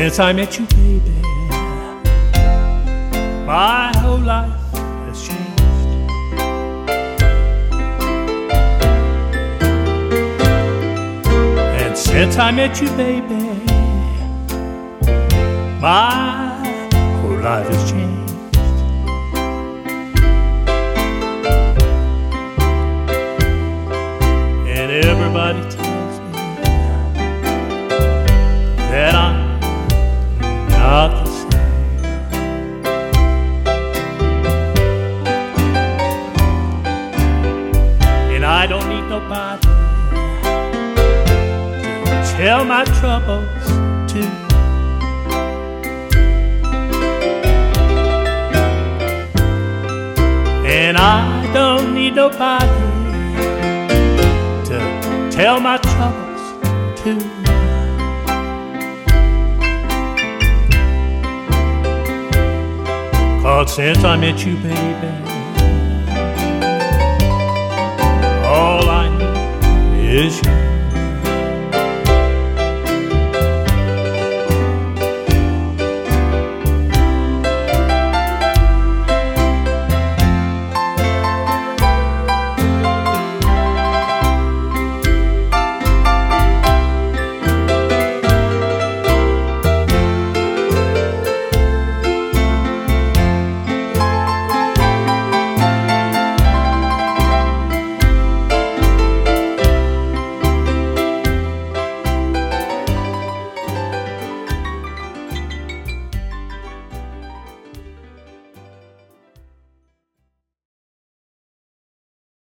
Since I met you, baby, my whole life has changed. And since I met you, baby, my whole life has changed. And everybody tells me that I'm not the same. And I don't need nobody to tell my troubles to. And I don't need nobody to tell my troubles to. Cause since I met you, baby, all I need is you.